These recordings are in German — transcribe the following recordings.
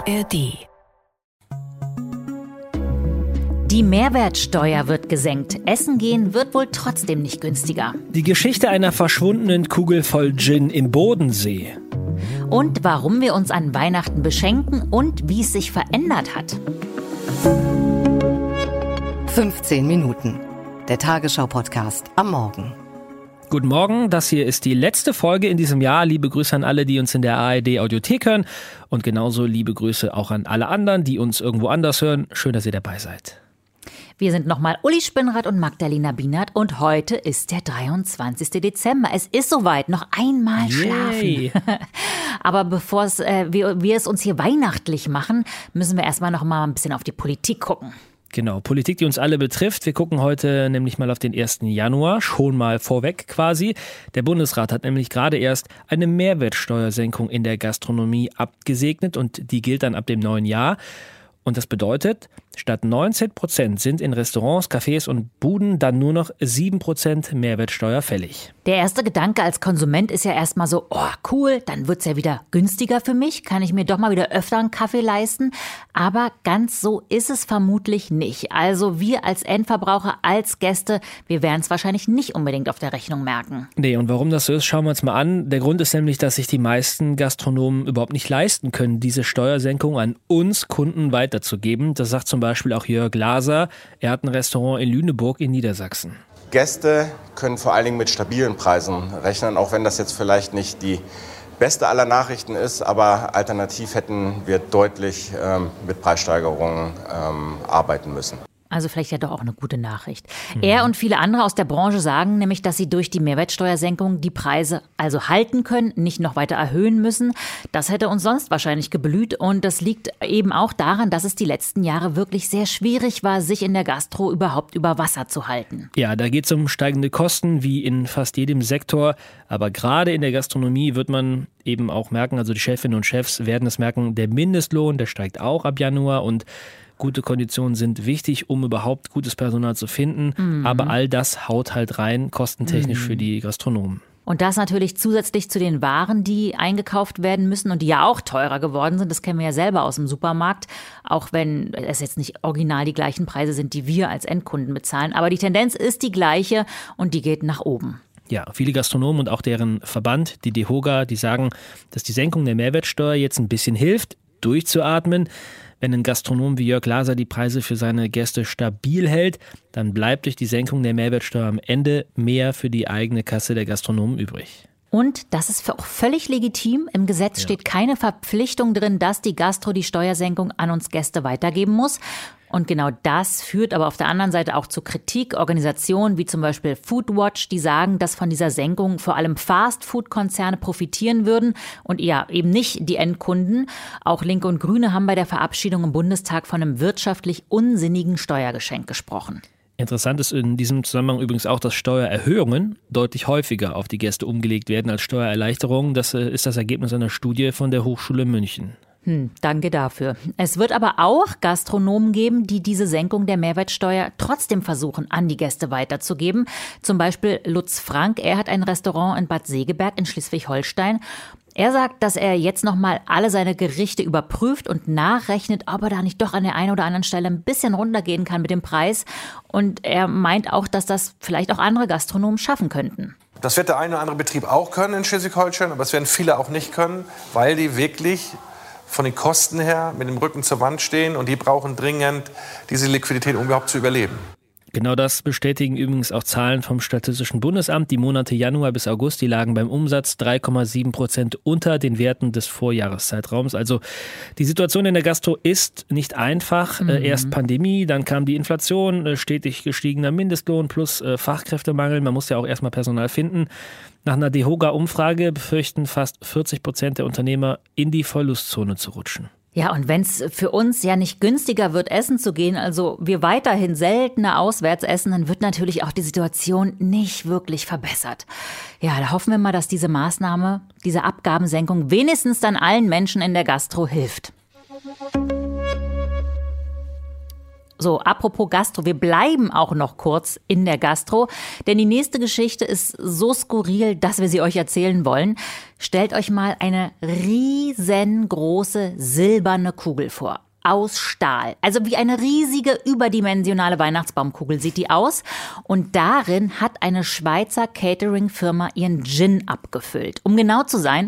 ARD. Die Mehrwertsteuer wird gesenkt. Essen gehen wird wohl trotzdem nicht günstiger. Die Geschichte einer verschwundenen Kugel voll Gin im Bodensee. Und warum wir uns an Weihnachten beschenken und wie es sich verändert hat. 15 Minuten. Der Tagesschau-Podcast am Morgen. Guten Morgen, das hier ist die letzte Folge in diesem Jahr. Liebe Grüße an alle, die uns in der ARD-Audiothek hören. Und genauso liebe Grüße auch an alle anderen, die uns irgendwo anders hören. Schön, dass ihr dabei seid. Wir sind nochmal Uli Spinnrad und Magdalena Bienert und heute ist der 23. Dezember. Es ist soweit, noch einmal schlafen. Aber bevor wir es uns hier weihnachtlich machen, müssen wir erstmal noch mal ein bisschen auf die Politik gucken. Genau, Politik, die uns alle betrifft. Wir gucken heute nämlich mal auf den 1. Januar, schon mal vorweg quasi. Der Bundesrat hat nämlich gerade erst eine Mehrwertsteuersenkung in der Gastronomie abgesegnet und die gilt dann ab dem neuen Jahr. Und das bedeutet, statt 19% sind in Restaurants, Cafés und Buden dann nur noch 7% Mehrwertsteuer fällig. Der erste Gedanke als Konsument ist ja erstmal so, oh cool, dann wird's ja wieder günstiger für mich, kann ich mir doch mal wieder öfter einen Kaffee leisten. Aber ganz so ist es vermutlich nicht. Also wir als Endverbraucher, als Gäste, wir werden es wahrscheinlich nicht unbedingt auf der Rechnung merken. Nee, und warum das so ist, schauen wir uns mal an. Der Grund ist nämlich, dass sich die meisten Gastronomen überhaupt nicht leisten können, diese Steuersenkung an uns Kunden weiterzugeben. Das sagt zum Beispiel auch Jörg Glaser. Er hat ein Restaurant in Lüneburg in Niedersachsen. Gäste können vor allen Dingen mit stabilen Preisen rechnen, auch wenn das jetzt vielleicht nicht die beste aller Nachrichten ist, aber alternativ hätten wir deutlich mit Preissteigerungen arbeiten müssen. Also vielleicht ja doch auch eine gute Nachricht. Er und viele andere aus der Branche sagen nämlich, dass sie durch die Mehrwertsteuersenkung die Preise also halten können, nicht noch weiter erhöhen müssen. Das hätte uns sonst wahrscheinlich geblüht und das liegt eben auch daran, dass es die letzten Jahre wirklich sehr schwierig war, sich in der Gastro überhaupt über Wasser zu halten. Ja, da geht es um steigende Kosten wie in fast jedem Sektor, aber gerade in der Gastronomie wird man eben auch merken, also die Chefinnen und Chefs werden es merken, der Mindestlohn, der steigt auch ab Januar und gute Konditionen sind wichtig, um überhaupt gutes Personal zu finden. Aber all das haut halt rein, kostentechnisch für die Gastronomen. Und das natürlich zusätzlich zu den Waren, die eingekauft werden müssen und die ja auch teurer geworden sind. Das kennen wir ja selber aus dem Supermarkt, auch wenn es jetzt nicht original die gleichen Preise sind, die wir als Endkunden bezahlen. Aber die Tendenz ist die gleiche und die geht nach oben. Ja, viele Gastronomen und auch deren Verband, die DEHOGA, die sagen, dass die Senkung der Mehrwertsteuer jetzt ein bisschen hilft, durchzuatmen. Wenn ein Gastronom wie Jörg Glaser die Preise für seine Gäste stabil hält, dann bleibt durch die Senkung der Mehrwertsteuer am Ende mehr für die eigene Kasse der Gastronomen übrig. Und das ist auch völlig legitim. Im Gesetz steht keine Verpflichtung drin, dass die Gastro die Steuersenkung an uns Gäste weitergeben muss. Und genau das führt aber auf der anderen Seite auch zu Kritik. Organisationen wie zum Beispiel Foodwatch, die sagen, dass von dieser Senkung vor allem Fast-Food-Konzerne profitieren würden und ja eben nicht die Endkunden. Auch Linke und Grüne haben bei der Verabschiedung im Bundestag von einem wirtschaftlich unsinnigen Steuergeschenk gesprochen. Interessant ist in diesem Zusammenhang übrigens auch, dass Steuererhöhungen deutlich häufiger auf die Gäste umgelegt werden als Steuererleichterungen. Das ist das Ergebnis einer Studie von der Hochschule München. Danke dafür. Es wird aber auch Gastronomen geben, die diese Senkung der Mehrwertsteuer trotzdem versuchen, an die Gäste weiterzugeben. Zum Beispiel Lutz Frank, er hat ein Restaurant in Bad Segeberg in Schleswig-Holstein. Er sagt, dass er jetzt nochmal alle seine Gerichte überprüft und nachrechnet, ob er da nicht doch an der einen oder anderen Stelle ein bisschen runtergehen kann mit dem Preis. Und er meint auch, dass das vielleicht auch andere Gastronomen schaffen könnten. Das wird der eine oder andere Betrieb auch können in Schleswig-Holstein, aber es werden viele auch nicht können, weil die wirklich von den Kosten her mit dem Rücken zur Wand stehen und die brauchen dringend diese Liquidität, um überhaupt zu überleben. Genau das bestätigen übrigens auch Zahlen vom Statistischen Bundesamt. Die Monate Januar bis August, die lagen beim Umsatz 3,7% unter den Werten des Vorjahreszeitraums. Also die Situation in der Gastro ist nicht einfach. Erst Pandemie, dann kam die Inflation, stetig gestiegener Mindestlohn plus Fachkräftemangel. Man muss ja auch erstmal Personal finden. Nach einer DEHOGA-Umfrage befürchten fast 40% der Unternehmer, in die Verlustzone zu rutschen. Ja, und wenn es für uns ja nicht günstiger wird, essen zu gehen, also wir weiterhin seltener auswärts essen, dann wird natürlich auch die Situation nicht wirklich verbessert. Ja, da hoffen wir mal, dass diese Maßnahme, diese Abgabensenkung wenigstens dann allen Menschen in der Gastro hilft. So, apropos Gastro, wir bleiben auch noch kurz in der Gastro, denn die nächste Geschichte ist so skurril, dass wir sie euch erzählen wollen. Stellt euch mal eine riesengroße silberne Kugel vor. Aus Stahl. Also wie eine riesige, überdimensionale Weihnachtsbaumkugel sieht die aus. Und darin hat eine Schweizer Catering-Firma ihren Gin abgefüllt. Um genau zu sein,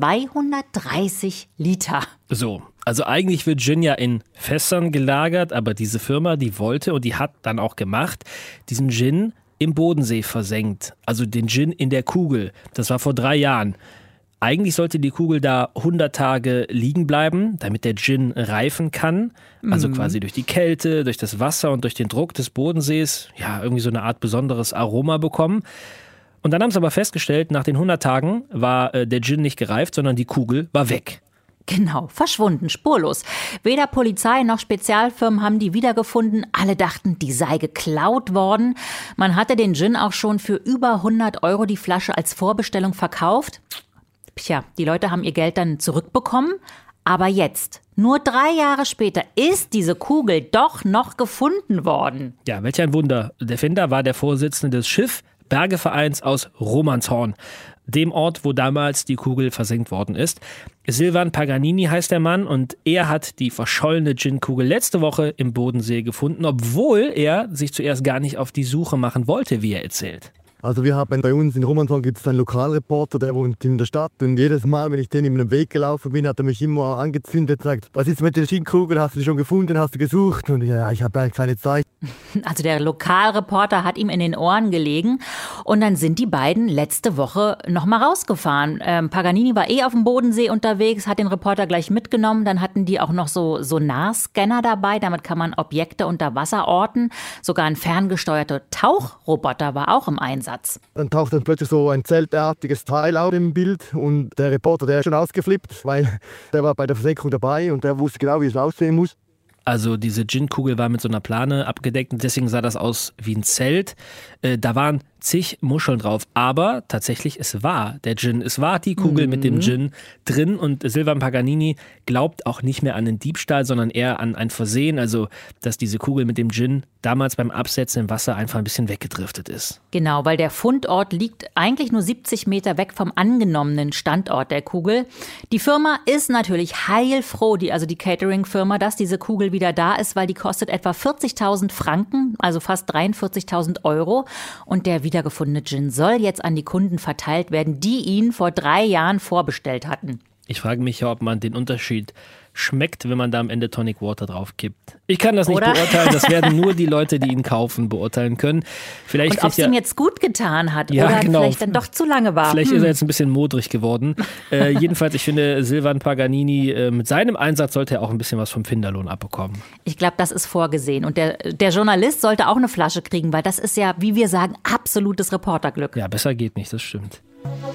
230 Liter. So, also eigentlich wird Gin ja in Fässern gelagert, aber diese Firma, die wollte und die hat dann auch gemacht, diesen Gin im Bodensee versenkt. Also den Gin in der Kugel. Das war vor 3 Jahren. Eigentlich sollte die Kugel da 100 Tage liegen bleiben, damit der Gin reifen kann. Also quasi durch die Kälte, durch das Wasser und durch den Druck des Bodensees, ja, irgendwie so eine Art besonderes Aroma bekommen. Und dann haben sie aber festgestellt, nach den 100 Tagen war der Gin nicht gereift, sondern die Kugel war weg. Genau, verschwunden, spurlos. Weder Polizei noch Spezialfirmen haben die wiedergefunden. Alle dachten, die sei geklaut worden. Man hatte den Gin auch schon für über 100 € die Flasche als Vorbestellung verkauft. Tja, die Leute haben ihr Geld dann zurückbekommen. Aber jetzt, nur 3 Jahre später, ist diese Kugel doch noch gefunden worden. Ja, welch ein Wunder. Der Finder war der Vorsitzende des Schiff-Bergevereins aus Romanshorn, dem Ort, wo damals die Kugel versenkt worden ist. Silvan Paganini heißt der Mann und er hat die verschollene Gin-Kugel letzte Woche im Bodensee gefunden, obwohl er sich zuerst gar nicht auf die Suche machen wollte, wie er erzählt. Also wir haben bei uns in Romanshorn gibt es einen Lokalreporter, der wohnt in der Stadt und jedes Mal, wenn ich den über den Weg gelaufen bin, hat er mich immer angezündet und sagt, was ist mit der Gin-Kugel, hast du die schon gefunden, hast du gesucht? Und ja, ich habe eigentlich keine Zeit. Also der Lokalreporter hat ihm in den Ohren gelegen und dann sind die beiden letzte Woche nochmal rausgefahren. Paganini war auf dem Bodensee unterwegs, hat den Reporter gleich mitgenommen, dann hatten die auch noch so Sonarscanner dabei, damit kann man Objekte unter Wasser orten. Sogar ein ferngesteuerter Tauchroboter war auch im Einsatz. Dann taucht dann plötzlich so ein zeltartiges Teil auf im Bild und der Reporter, der ist schon ausgeflippt, weil der war bei der Versenkung dabei und der wusste genau, wie es aussehen muss. Also diese Gin-Kugel war mit so einer Plane abgedeckt und deswegen sah das aus wie ein Zelt. Da waren zig Muscheln drauf, aber tatsächlich, es war der Gin. Es war die Kugel mit dem Gin drin und Silvan Paganini glaubt auch nicht mehr an den Diebstahl, sondern eher an ein Versehen, also dass diese Kugel mit dem Gin damals beim Absetzen im Wasser einfach ein bisschen weggedriftet ist. Genau, weil der Fundort liegt eigentlich nur 70 Meter weg vom angenommenen Standort der Kugel. Die Firma ist natürlich heilfroh, die Catering-Firma, dass diese Kugel wieder da ist, weil die kostet etwa 40.000 Franken, also fast 43.000 € und der wiedergefundene Gin soll jetzt an die Kunden verteilt werden, die ihn vor 3 Jahren vorbestellt hatten. Ich frage mich ja, ob man den Unterschied schmeckt, wenn man da am Ende Tonic Water drauf kippt. Ich kann das nicht beurteilen, das werden nur die Leute, die ihn kaufen, beurteilen können. Vielleicht und ob es ihm jetzt gut getan hat ja, oder genau. Vielleicht dann doch zu lange war. Vielleicht ist er jetzt ein bisschen modrig geworden. Jedenfalls, ich finde, Silvan Paganini, mit seinem Einsatz sollte er auch ein bisschen was vom Finderlohn abbekommen. Ich glaube, das ist vorgesehen. Und der Journalist sollte auch eine Flasche kriegen, weil das ist ja, wie wir sagen, absolutes Reporterglück. Ja, besser geht nicht, das stimmt.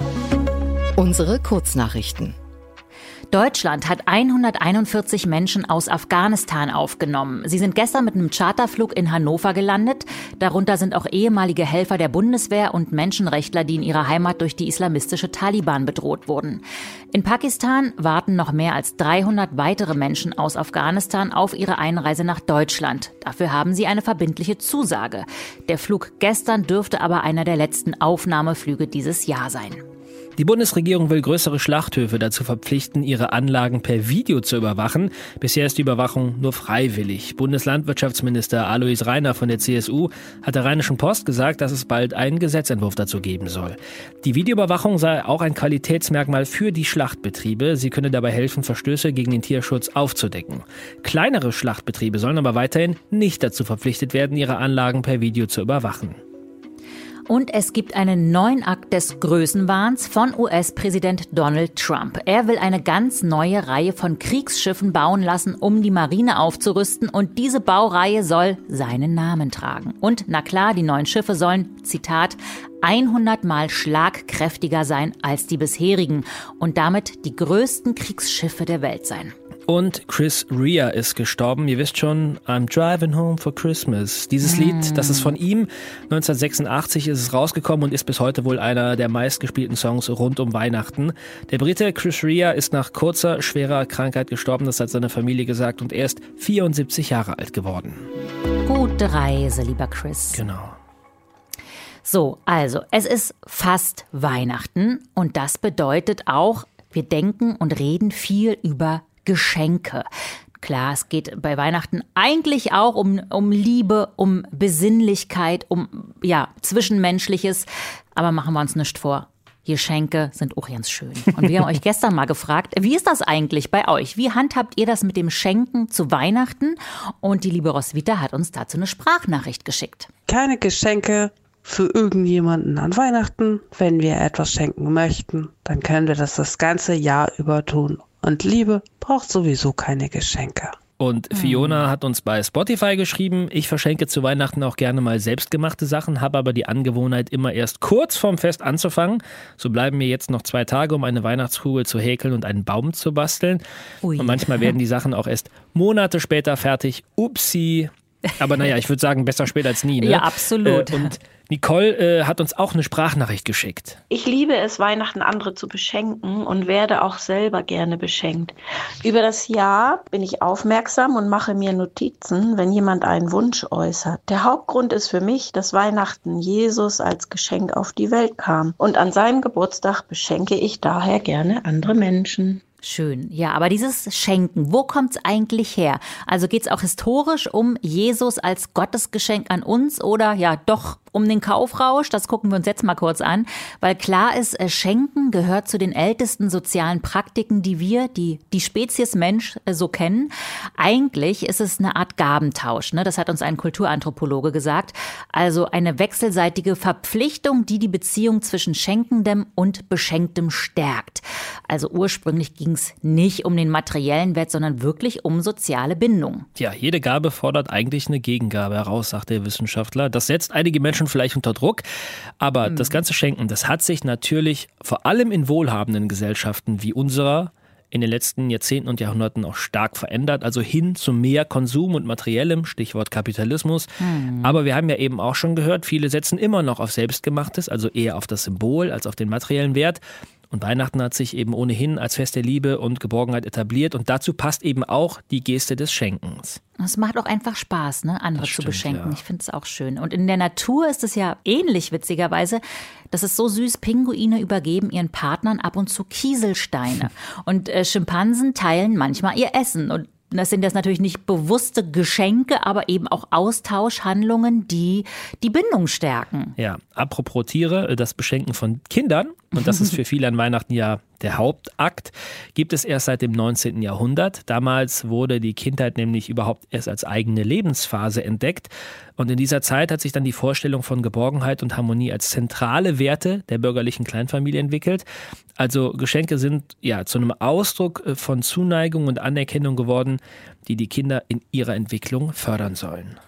Unsere Kurznachrichten. Deutschland hat 141 Menschen aus Afghanistan aufgenommen. Sie sind gestern mit einem Charterflug in Hannover gelandet. Darunter sind auch ehemalige Helfer der Bundeswehr und Menschenrechtler, die in ihrer Heimat durch die islamistische Taliban bedroht wurden. In Pakistan warten noch mehr als 300 weitere Menschen aus Afghanistan auf ihre Einreise nach Deutschland. Dafür haben sie eine verbindliche Zusage. Der Flug gestern dürfte aber einer der letzten Aufnahmeflüge dieses Jahr sein. Die Bundesregierung will größere Schlachthöfe dazu verpflichten, ihre Anlagen per Video zu überwachen. Bisher ist die Überwachung nur freiwillig. Bundeslandwirtschaftsminister Alois Rainer von der CSU hat der Rheinischen Post gesagt, dass es bald einen Gesetzentwurf dazu geben soll. Die Videoüberwachung sei auch ein Qualitätsmerkmal für die Schlachtbetriebe. Sie könne dabei helfen, Verstöße gegen den Tierschutz aufzudecken. Kleinere Schlachtbetriebe sollen aber weiterhin nicht dazu verpflichtet werden, ihre Anlagen per Video zu überwachen. Und es gibt einen neuen Akt des Größenwahns von US-Präsident Donald Trump. Er will eine ganz neue Reihe von Kriegsschiffen bauen lassen, um die Marine aufzurüsten. Und diese Baureihe soll seinen Namen tragen. Und na klar, die neuen Schiffe sollen, Zitat, 100-mal schlagkräftiger sein als die bisherigen und damit die größten Kriegsschiffe der Welt sein. Und Chris Rea ist gestorben. Ihr wisst schon, I'm Driving Home for Christmas. Dieses Lied, das ist von ihm. 1986 ist es rausgekommen und ist bis heute wohl einer der meistgespielten Songs rund um Weihnachten. Der Brite Chris Rea ist nach kurzer, schwerer Krankheit gestorben. Das hat seine Familie gesagt. Und er ist 74 Jahre alt geworden. Gute Reise, lieber Chris. Genau. So, also, es ist fast Weihnachten. Und das bedeutet auch, wir denken und reden viel über Geschenke. Klar, es geht bei Weihnachten eigentlich auch um Liebe, um Besinnlichkeit, um Zwischenmenschliches. Aber machen wir uns nicht vor. Geschenke sind auch ganz schön. Und wir haben euch gestern mal gefragt, wie ist das eigentlich bei euch? Wie handhabt ihr das mit dem Schenken zu Weihnachten? Und die liebe Roswitha hat uns dazu eine Sprachnachricht geschickt. Keine Geschenke für irgendjemanden an Weihnachten. Wenn wir etwas schenken möchten, dann können wir das ganze Jahr über tun. Und Liebe braucht sowieso keine Geschenke. Und Fiona hat uns bei Spotify geschrieben, ich verschenke zu Weihnachten auch gerne mal selbstgemachte Sachen, habe aber die Angewohnheit, immer erst kurz vorm Fest anzufangen. So bleiben mir jetzt noch 2 Tage, um eine Weihnachtskugel zu häkeln und einen Baum zu basteln. Ui. Und manchmal werden die Sachen auch erst Monate später fertig. Upsi. Aber naja, ich würde sagen, besser spät als nie. Ne? Ja, absolut. Und Nicole hat uns auch eine Sprachnachricht geschickt. Ich liebe es, Weihnachten andere zu beschenken und werde auch selber gerne beschenkt. Über das Jahr bin ich aufmerksam und mache mir Notizen, wenn jemand einen Wunsch äußert. Der Hauptgrund ist für mich, dass Weihnachten Jesus als Geschenk auf die Welt kam. Und an seinem Geburtstag beschenke ich daher gerne andere Menschen. Schön. Ja, aber dieses Schenken, wo kommt es eigentlich her? Also geht es auch historisch um Jesus als Gottesgeschenk an uns oder ja doch um den Kaufrausch? Das gucken wir uns jetzt mal kurz an, weil klar ist, Schenken gehört zu den ältesten sozialen Praktiken, die wir, die Spezies Mensch so kennen. Eigentlich ist es eine Art Gabentausch, ne? Das hat uns ein Kulturanthropologe gesagt. Also eine wechselseitige Verpflichtung, die die Beziehung zwischen Schenkendem und Beschenktem stärkt. Also ursprünglich ging es nicht um den materiellen Wert, sondern wirklich um soziale Bindung. Ja, jede Gabe fordert eigentlich eine Gegengabe heraus, sagt der Wissenschaftler. Das setzt einige Menschen vielleicht unter Druck, aber das ganze Schenken, das hat sich natürlich vor allem in wohlhabenden Gesellschaften wie unserer in den letzten Jahrzehnten und Jahrhunderten auch stark verändert, also hin zu mehr Konsum und Materiellem, Stichwort Kapitalismus. Aber wir haben ja eben auch schon gehört, viele setzen immer noch auf Selbstgemachtes, also eher auf das Symbol als auf den materiellen Wert. Und Weihnachten hat sich eben ohnehin als Fest der Liebe und Geborgenheit etabliert und dazu passt eben auch die Geste des Schenkens. Es macht auch einfach Spaß, ne, andere zu beschenken. Ja. Ich finde es auch schön. Und in der Natur ist es ja ähnlich, witzigerweise. Das ist so süß. Pinguine übergeben ihren Partnern ab und zu Kieselsteine. Und Schimpansen teilen manchmal ihr Essen. Und das sind jetzt natürlich nicht bewusste Geschenke, aber eben auch Austauschhandlungen, die die Bindung stärken. Ja, apropos Tiere, das Beschenken von Kindern, und das ist für viele an Weihnachten ja der Hauptakt, gibt es erst seit dem 19. Jahrhundert. Damals wurde die Kindheit nämlich überhaupt erst als eigene Lebensphase entdeckt. Und in dieser Zeit hat sich dann die Vorstellung von Geborgenheit und Harmonie als zentrale Werte der bürgerlichen Kleinfamilie entwickelt. Also Geschenke sind ja zu einem Ausdruck von Zuneigung und Anerkennung geworden, die die Kinder in ihrer Entwicklung fördern sollen.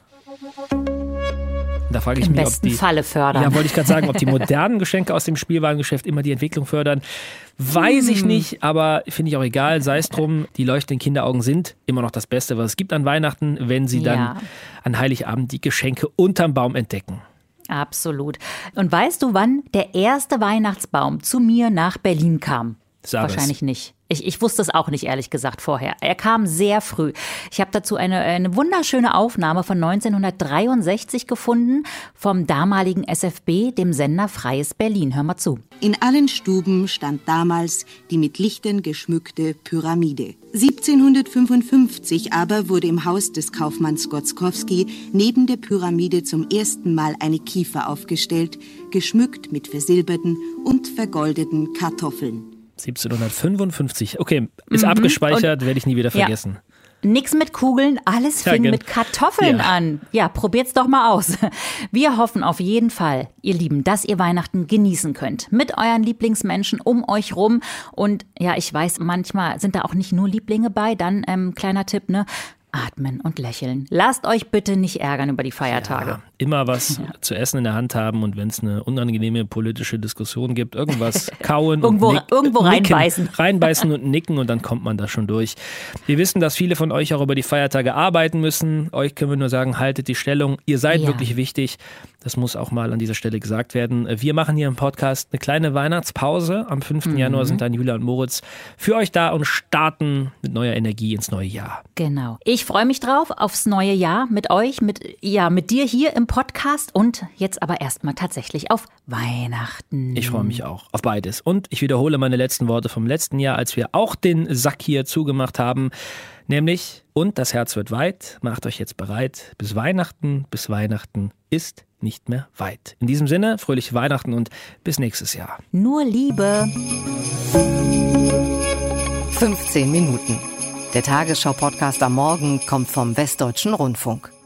Da frage ich Im mich, besten Falle fördern. Ja, wollte ich gerade sagen, ob die modernen Geschenke aus dem Spielwarengeschäft immer die Entwicklung fördern. Weiß ich nicht, aber finde ich auch egal. Sei es drum, die leuchtenden Kinderaugen sind immer noch das Beste, was es gibt an Weihnachten, wenn sie dann an Heiligabend die Geschenke unterm Baum entdecken. Absolut. Und weißt du, wann der erste Weihnachtsbaum zu mir nach Berlin kam? Wahrscheinlich nicht. Ich wusste es auch nicht, ehrlich gesagt, vorher. Er kam sehr früh. Ich habe dazu eine wunderschöne Aufnahme von 1963 gefunden vom damaligen SFB, dem Sender Freies Berlin. Hör mal zu. In allen Stuben stand damals die mit Lichtern geschmückte Pyramide. 1755 aber wurde im Haus des Kaufmanns Gotzkowski neben der Pyramide zum ersten Mal eine Kiefer aufgestellt, geschmückt mit versilberten und vergoldeten Kartoffeln. 1755. Okay, ist abgespeichert, werde ich nie wieder vergessen. Ja. Nix mit Kugeln, alles fing mit Kartoffeln an. Ja, probiert's doch mal aus. Wir hoffen auf jeden Fall, ihr Lieben, dass ihr Weihnachten genießen könnt. Mit euren Lieblingsmenschen um euch rum. Und ja, ich weiß, manchmal sind da auch nicht nur Lieblinge bei. Dann kleiner Tipp, ne? atmen und lächeln. Lasst euch bitte nicht ärgern über die Feiertage. Ja, immer was zu essen in der Hand haben und wenn es eine unangenehme politische Diskussion gibt, irgendwas kauen irgendwo nicken, reinbeißen. Reinbeißen und nicken und dann kommt man da schon durch. Wir wissen, dass viele von euch auch über die Feiertage arbeiten müssen. Euch können wir nur sagen, haltet die Stellung. Ihr seid wirklich wichtig. Das muss auch mal an dieser Stelle gesagt werden. Wir machen hier im Podcast eine kleine Weihnachtspause. Am 5. Januar sind dann Julia und Moritz für euch da und starten mit neuer Energie ins neue Jahr. Genau. Ich freue mich drauf aufs neue Jahr mit euch, mit dir hier im Podcast und jetzt aber erstmal tatsächlich auf Weihnachten. Ich freue mich auch auf beides. Und ich wiederhole meine letzten Worte vom letzten Jahr, als wir auch den Sack hier zugemacht haben. Nämlich, und das Herz wird weit, macht euch jetzt bereit. Bis Weihnachten ist nicht mehr weit. In diesem Sinne, fröhliche Weihnachten und bis nächstes Jahr. Nur Liebe. 15 Minuten. Der Tagesschau-Podcast am Morgen kommt vom Westdeutschen Rundfunk.